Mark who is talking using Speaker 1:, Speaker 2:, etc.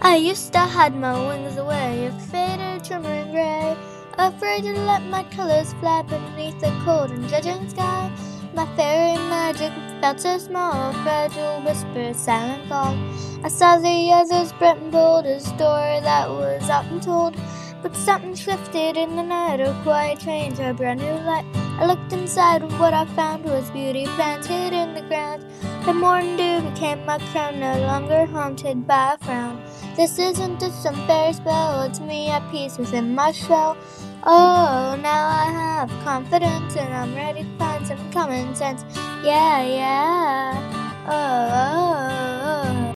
Speaker 1: I used to hide my wings away, a faded shimmering gray, afraid to let my colors fly beneath the cold and judging sky. My fairy magic felt so small, a fragile whisper, silent call. I saw the others bright and bold, a story that was often told. But something shifted in the night, a quiet change, a brand new light. I looked inside, and what I found was beauty planted in the ground. The morning dew became my crown, no longer haunted by a frown. This isn't just some fairy spell, it's me at peace within my shell. Oh, now I have confidence and I'm ready to find some common sense. Yeah, yeah. Oh, oh.